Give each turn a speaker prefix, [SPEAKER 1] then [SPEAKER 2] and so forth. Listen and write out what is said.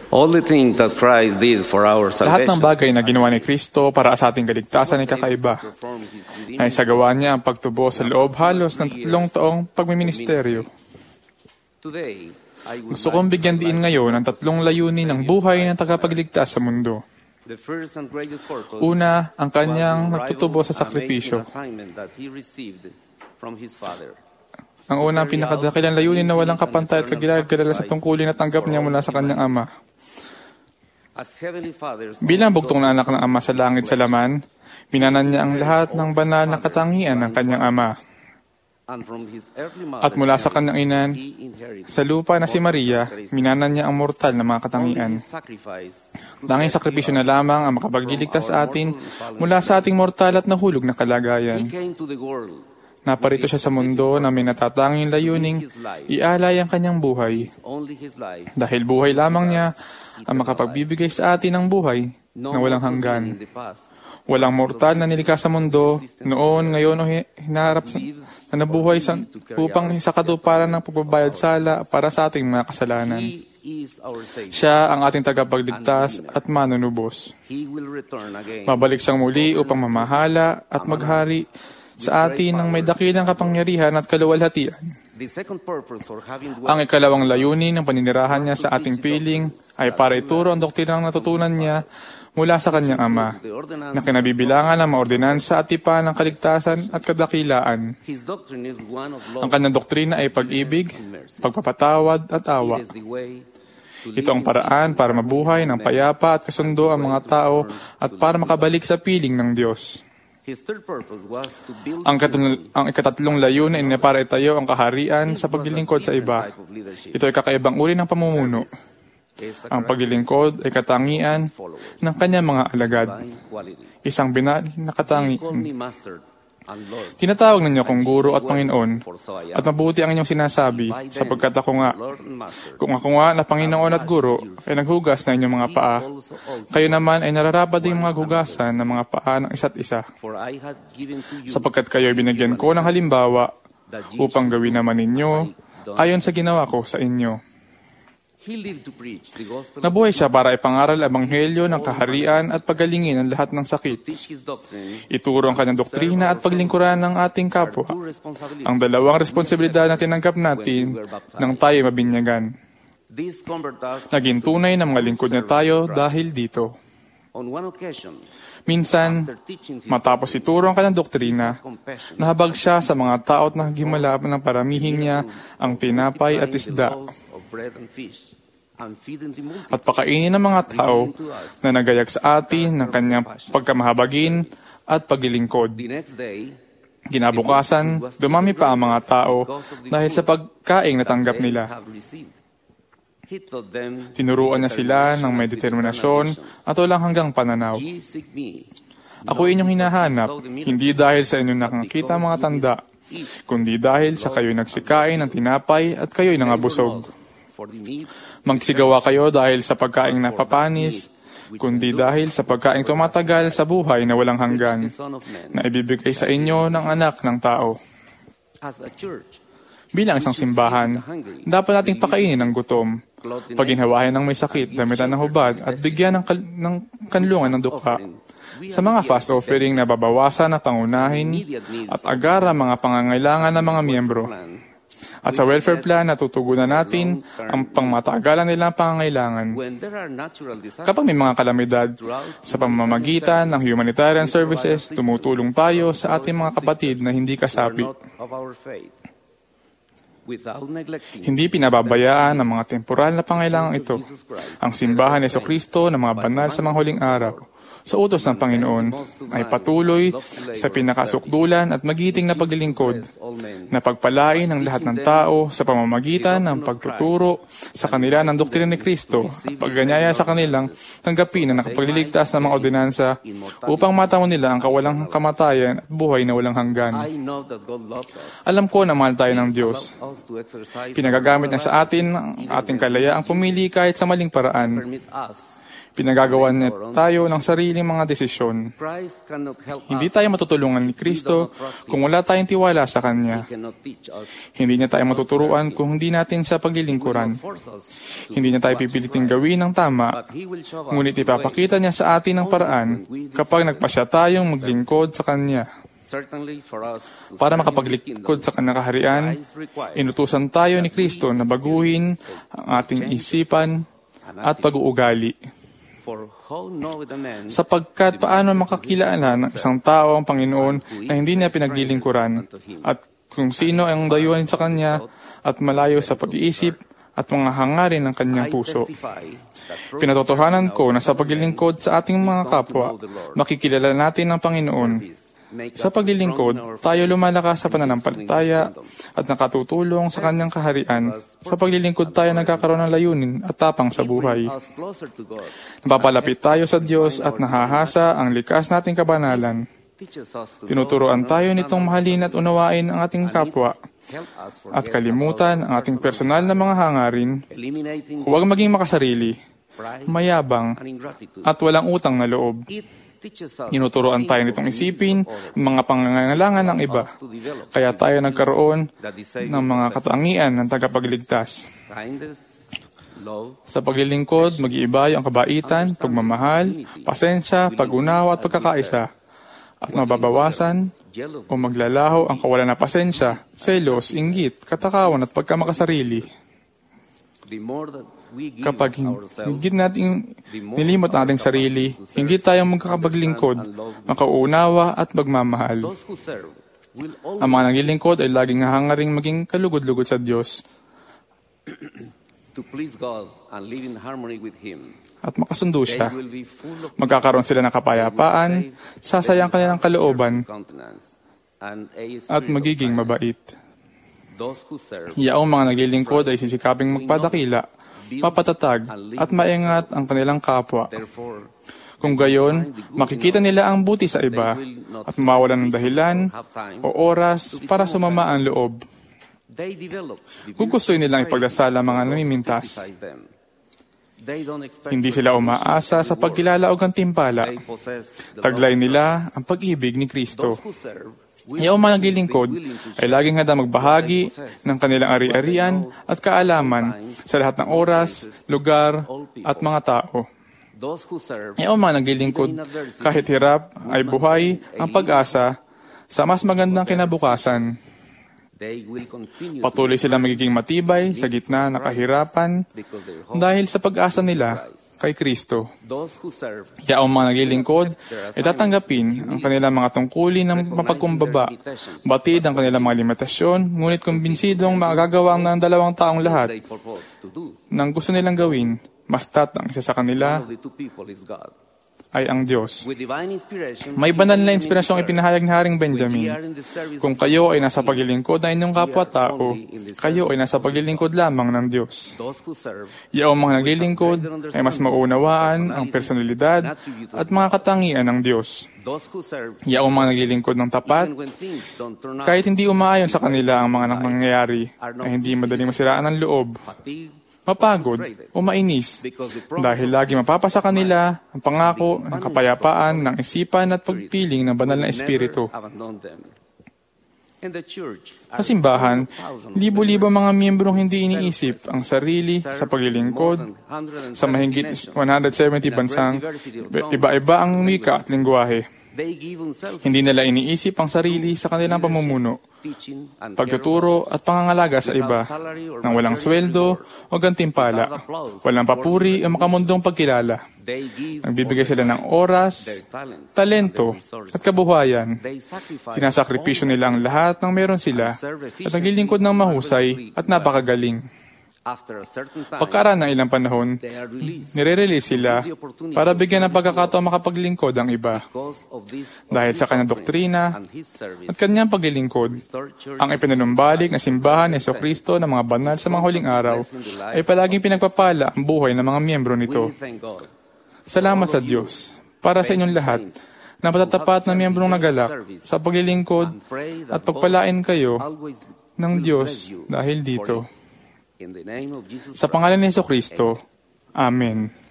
[SPEAKER 1] All the things that Christ did for our
[SPEAKER 2] Lahat ng
[SPEAKER 1] salvation,
[SPEAKER 2] bagay na ginawa ni Kristo para sa ating kaligtasan ay kakaiba. Naisagawa niya ang pagtubo sa loob halos ng 3 taong pagmiministeryo.
[SPEAKER 1] today, I would
[SPEAKER 2] Gusto kong bigyan diin ngayon ang 3 layunin ng buhay ng tagapagligtas sa mundo.
[SPEAKER 1] the first and greatest purpose
[SPEAKER 2] Una, ang
[SPEAKER 1] was
[SPEAKER 2] kanyang
[SPEAKER 1] the
[SPEAKER 2] nagtutubo sa
[SPEAKER 1] unrivaled,
[SPEAKER 2] sakripisyo.
[SPEAKER 1] amazing assignment that he received from his Father.
[SPEAKER 2] Ang unang pinakadakilang layunin na walang kapantay at kagilala sa tungkulin na tanggap niya mula sa kanyang Ama.
[SPEAKER 1] As Heavenly Father's
[SPEAKER 2] Bilang bugtong na anak ng Ama sa langit sa laman, minanan niya ang lahat ng banal na katangian ng kanyang Ama.
[SPEAKER 1] and from his earthly mother,
[SPEAKER 2] At mula sa kanyang inan,
[SPEAKER 1] he inherited
[SPEAKER 2] sa lupa na si Maria, minanan niya ang mortal na mga katangian.
[SPEAKER 1] only his sacrifice.
[SPEAKER 2] Tanging sakripisyo na lamang ang makapagliligtas sa atin mula sa ating mortal at nahulog na
[SPEAKER 1] He
[SPEAKER 2] kalagayan.
[SPEAKER 1] came to the world.
[SPEAKER 2] Naparito siya sa mundo na may natatanging layuning ialay ang kanyang buhay.
[SPEAKER 1] Only his life.
[SPEAKER 2] Dahil buhay lamang niya ang makapagbibigay sa atin ng buhay na walang hanggan.
[SPEAKER 1] In the past,
[SPEAKER 2] Walang mortal na nilikha sa mundo noon, ngayon o hinaharap na nabuhay upang sa katuparan ng pagbabayad sala para sa ating mga kasalanan.
[SPEAKER 1] he is our Savior.
[SPEAKER 2] Siya ang ating tagapagligtas at manunubos.
[SPEAKER 1] He will return again.
[SPEAKER 2] Mabalik siyang muli upang mamahala at maghari sa atin ng may dakilang kapangyarihan at kaluwalhatian.
[SPEAKER 1] The second purpose for having
[SPEAKER 2] Ang ikalawang layunin ng paninirahan niya sa ating piling ay para ituro ang doktrinang natutunan niya mula sa kanyang Ama,
[SPEAKER 1] the ordinance.
[SPEAKER 2] na kinabibilangan ng mga ordinansa at tipan ng kaligtasan at kadakilaan.
[SPEAKER 1] His doctrine is one of love.
[SPEAKER 2] Ang kanyang doktrina ay pag-ibig, pagpapatawad at awa.
[SPEAKER 1] It is the way to
[SPEAKER 2] Ito ang paraan para mabuhay ng payapa at kasundo ang mga tao at para makabalik sa piling ng Diyos.
[SPEAKER 1] His third purpose was to build
[SPEAKER 2] Ang ikatatlong layunin ay para itayo ang kaharian sa paglilingkod sa iba.
[SPEAKER 1] type of leadership.
[SPEAKER 2] Ito ay kakaibang uri ng pamumuno. Ang paglilingkod ay katangian ng kanyang mga alagad.
[SPEAKER 1] Divine quality.
[SPEAKER 2] Isang binal na
[SPEAKER 1] Call
[SPEAKER 2] katangian.
[SPEAKER 1] me Master and Lord.
[SPEAKER 2] Tinatawag ninyo kong guro at Panginoon,
[SPEAKER 1] For so I
[SPEAKER 2] at
[SPEAKER 1] am.
[SPEAKER 2] mabuti ang inyong sinasabi, sapagkat ako nga,
[SPEAKER 1] Lord and Master.
[SPEAKER 2] kung ako nga na Panginoon at Guro, ay naghugas na inyong mga paa, kayo naman ay nararapat din mga hugasan ng mga paa ng isa't isa,
[SPEAKER 1] For I had given to you
[SPEAKER 2] sapagkat kayo ay binigyan ko ng halimbawa upang gawin naman ninyo ayon sa ginawa ko sa inyo.
[SPEAKER 1] He lived to preach the gospel,
[SPEAKER 2] Nabuhay siya para ipangaral ang ebanghelyo ng kaharian at pagalingin ang lahat ng sakit.
[SPEAKER 1] teach his doctrine,
[SPEAKER 2] Ituro ang kanyang doktrina at paglingkuran ng ating kapwa.
[SPEAKER 1] true responsibility.
[SPEAKER 2] Ang dalawang responsibilidad na tinanggap natin nang tayo mabinyagan.
[SPEAKER 1] This convert us.
[SPEAKER 2] Naging tunay na mga lingkod na tayo dahil dito.
[SPEAKER 1] On one occasion,
[SPEAKER 2] Minsan,
[SPEAKER 1] after teaching his
[SPEAKER 2] matapos ituro ang kanyang doktrina,
[SPEAKER 1] compassion,
[SPEAKER 2] nahabag siya sa mga tao at naghimala ng paramihin niya ang tinapay at isda
[SPEAKER 1] loaves of bread and fish, and feeding the multitude.
[SPEAKER 2] at pakainin ng mga tao na nagayag sa atin ng kanyang pagkamahabagin at paglilingkod.
[SPEAKER 1] The next day,
[SPEAKER 2] Kinabukasan, dumami pa ang mga tao dahil sa pagkaing natanggap
[SPEAKER 1] they
[SPEAKER 2] nila.
[SPEAKER 1] have received. He taught them,
[SPEAKER 2] Tinuruan niya sila ng may determinasyon at walang hanggang pananaw.
[SPEAKER 1] ye seek me,
[SPEAKER 2] Ako inyong hinahanap, hindi dahil sa inyong nakakita ang mga tanda, kundi dahil sa kayo'y nagsikain ng tinapay at kayo'y nangabusog.
[SPEAKER 1] for the meat,
[SPEAKER 2] Magsigawa kayo dahil sa pagkaing napapanis, kundi dahil sa pagkaing tumatagal sa buhay na walang hanggan,
[SPEAKER 1] the Son of Man.
[SPEAKER 2] na ibibigay sa inyo ng anak ng tao.
[SPEAKER 1] As a church,
[SPEAKER 2] Bilang isang simbahan, dapat nating pakainin ang gutom, paginhawahin ng may sakit, damitan ng hubad, at bigyan ng kanlungan ng dukha. Sa mga fast offering na babawasan ang pangunahin at agara mga pangangailangan ng mga miyembro. At sa welfare plan, natutugunan natin ang pangmatagalan nilang pangangailangan.
[SPEAKER 1] when there are natural disasters,
[SPEAKER 2] Kapag may mga kalamidad, sa pamamagitan ng humanitarian services, tumutulong tayo sa ating mga kapatid na hindi
[SPEAKER 1] we are
[SPEAKER 2] kasapi.
[SPEAKER 1] not of our faith. Without neglecting
[SPEAKER 2] Hindi pinababayaan ang mga temporal na pangailangan ito. Ang simbahan ni Jesucristo ng mga banal sa mga huling araw, sa utos ng Panginoon, ay patuloy sa pinakasukdulan at magiting na paglilingkod,
[SPEAKER 1] all men,
[SPEAKER 2] na pagpalain ang lahat ng tao sa pamamagitan ng pagtuturo sa kanila ng doktrina ni Kristo at pagganyaya sa kanilang tanggapin ang nakapagliligtas ng mga ordinansa upang matamo nila ang kawalang kamatayan at buhay na walang hanggan.
[SPEAKER 1] I know that God loves us.
[SPEAKER 2] Alam ko na mahal tayo ng Diyos.
[SPEAKER 1] Allows us to exercise
[SPEAKER 2] Pinagagamit niya sa atin ang ating kalayaang pumili kahit sa maling paraan.
[SPEAKER 1] permit us
[SPEAKER 2] Pinagagawa niya tayo ng sariling mga desisyon.
[SPEAKER 1] Christ cannot help
[SPEAKER 2] Hindi
[SPEAKER 1] us.
[SPEAKER 2] tayo matutulungan ni Kristo kung wala tayong tiwala sa Kanya.
[SPEAKER 1] He cannot teach us.
[SPEAKER 2] Hindi niya tayo matuturuan kung hindi natin siya paglilingkuran.
[SPEAKER 1] Force us to
[SPEAKER 2] Hindi niya tayo pipiliting gawin ng tama,
[SPEAKER 1] But He will show us
[SPEAKER 2] ngunit
[SPEAKER 1] the way.
[SPEAKER 2] ipapakita niya sa atin ng paraan kapag nagpasya tayong maglingkod sa Kanya.
[SPEAKER 1] Certainly for us to
[SPEAKER 2] Para
[SPEAKER 1] serve in His
[SPEAKER 2] makapaglingkod sa Kanyang kaharian,
[SPEAKER 1] Christ requires
[SPEAKER 2] inutusan tayo ni Kristo na baguhin ang ating isipan at pag-uugali.
[SPEAKER 1] for how knoweth a man
[SPEAKER 2] Sapagkat paano makakilala ng isang tao ang Panginoon na hindi niya pinaglilingkuran at kung sino ang dayuhan sa Kanya at malayo sa pag-iisip at mga hangarin ng Kanyang
[SPEAKER 1] I
[SPEAKER 2] puso.
[SPEAKER 1] testify that through
[SPEAKER 2] Pinatotohanan ko na sa paglilingkod sa ating mga kapwa, makikilala natin ang Panginoon.
[SPEAKER 1] make
[SPEAKER 2] Sa
[SPEAKER 1] us strong in our
[SPEAKER 2] paglilingkod, tayo lumalakas sa pananampalataya at nakatutulong sa Kanyang kaharian. Sa paglilingkod tayo nagkakaroon ng layunin at tapang sa buhay.
[SPEAKER 1] us closer to God.
[SPEAKER 2] Napapalapit tayo sa Diyos at nahahasa ang likas nating kabanalan.
[SPEAKER 1] Teaches us to
[SPEAKER 2] Tinuturoan tayo nitong mahalin at unawain ang ating kapwa
[SPEAKER 1] help us
[SPEAKER 2] at
[SPEAKER 1] forget
[SPEAKER 2] kalimutan ang ating personal na mga hangarin.
[SPEAKER 1] eliminating
[SPEAKER 2] Huwag maging makasarili,
[SPEAKER 1] pride
[SPEAKER 2] mayabang,
[SPEAKER 1] and ingratitude.
[SPEAKER 2] at walang utang na loob.
[SPEAKER 1] It teaches us
[SPEAKER 2] Tinuturoan tayo nitong isipin ang mga pangangailangan ng iba.
[SPEAKER 1] to develop
[SPEAKER 2] Kaya tayo nagkaroon
[SPEAKER 1] the desire
[SPEAKER 2] ng mga katangian ng tagapagligtas.
[SPEAKER 1] kindness, love,
[SPEAKER 2] Sa paglilingkod, mag-iibayo ang kabaitan, pagmamahal, pasensya, pag-unawa at pagkakaisa. At mababawasan
[SPEAKER 1] jealousy.
[SPEAKER 2] o maglalaho ang kawalan ng pasensya, selos, inggit, katakawan at pagkamakasarili.
[SPEAKER 1] The more that we give
[SPEAKER 2] Kapag
[SPEAKER 1] ourselves,
[SPEAKER 2] higit nating nilimot ang ating sarili, hindi tayong magkakapaglingkod, makauunawa at magmamahal.
[SPEAKER 1] those who serve will always
[SPEAKER 2] Ang mga naglilingkod ay laging hangaring maging kalugod-lugod sa Diyos
[SPEAKER 1] to please God and live in harmony with Him.
[SPEAKER 2] at makasundo
[SPEAKER 1] They
[SPEAKER 2] siya.
[SPEAKER 1] will be full of
[SPEAKER 2] Magkakaroon sila ng kapayapaan, sasayang kanilang kalooban
[SPEAKER 1] countenance and a
[SPEAKER 2] at
[SPEAKER 1] spirit of
[SPEAKER 2] magiging
[SPEAKER 1] kindness.
[SPEAKER 2] mabait.
[SPEAKER 1] Those who serve
[SPEAKER 2] Yaong mga naglilingkod ay sisikaping magpadakila, mapatatag at maingat ang kanilang kapwa.
[SPEAKER 1] therefore
[SPEAKER 2] Kung gayon, makikita nila ang buti sa iba at mawalan ng dahilan o oras para sumama ang loob.
[SPEAKER 1] they develop the
[SPEAKER 2] Gugustuhin nilang ipagdasal ang mga namimintas.
[SPEAKER 1] criticize them. They don't expect
[SPEAKER 2] Hindi sila umaasa sa pagkilala o gantimpala.
[SPEAKER 1] They possess the
[SPEAKER 2] Taglay nila ang pag-ibig ni Kristo.
[SPEAKER 1] those who serve will
[SPEAKER 2] Yaong mga naglilingkod ay laging handa magbahagi ng kanilang ari-arian at kaalaman sa lahat ng oras, lugar, at mga tao.
[SPEAKER 1] those who serve
[SPEAKER 2] Yaong mga naglilingkod, kahit hirap, ay buhay ang pag-asa sa mas magandang kinabukasan.
[SPEAKER 1] they will continue
[SPEAKER 2] Patuloy silang magiging matibay sa gitna ng kahirapan
[SPEAKER 1] because their hope
[SPEAKER 2] dahil sa pag-asa nila kay Kristo.
[SPEAKER 1] those who serve
[SPEAKER 2] Yaong mga naglilingkod ay tatanggapin ang kanilang mga tungkulin ng mapagkumbaba, batid ang kanilang mga limitasyon, ngunit kumbinsidong magagawang ng 2 taong lahat
[SPEAKER 1] they purpose to do.
[SPEAKER 2] ng gusto nilang gawin, basta't ang isa sa kanila
[SPEAKER 1] One of the two people is God.
[SPEAKER 2] ay ang Diyos.
[SPEAKER 1] With divine inspiration,
[SPEAKER 2] May banal na inspirasyong ipinahayag ni Haring Benjamin. Kung kayo ay nasa paglilingkod ng inyong kapwa-tao, kayo ay nasa paglilingkod lamang ng Diyos.
[SPEAKER 1] those who serve
[SPEAKER 2] Yaong mga naglilingkod ay mas maunawaan ang personalidad at mga katangian ng Diyos.
[SPEAKER 1] those who serve
[SPEAKER 2] Yaong mga naglilingkod ng tapat,
[SPEAKER 1] even when things don't turn out,
[SPEAKER 2] kahit hindi umaayon sa kanila ang mga nangyayari, ay hindi madaling masiraan ng loob,
[SPEAKER 1] fatigue,
[SPEAKER 2] mapagod, o mainis,
[SPEAKER 1] because the promise
[SPEAKER 2] dahil lagi mapapasa kanila ang pangako ng kapayapaan ng isipan at pagpiling ng banal na espiritu.
[SPEAKER 1] never abandon them. In the church,
[SPEAKER 2] Sa simbahan, libo-libo mga miyembrong hindi iniisip ang sarili sa paglilingkod sa mahigit 170 bansang iba-iba ang wika at lingwahe.
[SPEAKER 1] they give themselves
[SPEAKER 2] Hindi nila iniisip ang sarili sa kanilang pamumuno,
[SPEAKER 1] teaching and
[SPEAKER 2] pagtuturo at pangangalaga sa iba nang walang sweldo o gantimpala, walang papuri o makamundong pagkilala.
[SPEAKER 1] they give
[SPEAKER 2] Nagbibigay sila ng oras,
[SPEAKER 1] their talents,
[SPEAKER 2] talento at kabuhayan.
[SPEAKER 1] they sacrifice
[SPEAKER 2] Sinasakripisyo nila ang lahat ng meron sila at naglilingkod ng mahusay at napakagaling.
[SPEAKER 1] after a certain time.
[SPEAKER 2] Pagkaraan ng ilang panahon,
[SPEAKER 1] They are released
[SPEAKER 2] nire-release sila para bigyan ng pagkakataon makapaglingkod ang iba.
[SPEAKER 1] because of this
[SPEAKER 2] Dahil sa kanyang doktrina
[SPEAKER 1] and his service.
[SPEAKER 2] at kanyang paglilingkod,
[SPEAKER 1] Restored church
[SPEAKER 2] ang ipinanumbalik na simbahan ni Jesucristo ng mga banal sa mga huling araw ay palaging pinagpapala ang buhay ng mga miyembro nito.
[SPEAKER 1] we thank God.
[SPEAKER 2] Salamat sa Diyos para sa inyong lahat na matatapat na miyembrong nagalak sa paglilingkod at pagpalain kayo
[SPEAKER 1] Always
[SPEAKER 2] ng Diyos dahil dito.
[SPEAKER 1] in the name of Jesus
[SPEAKER 2] Sa pangalan ni Jesucristo, Amen.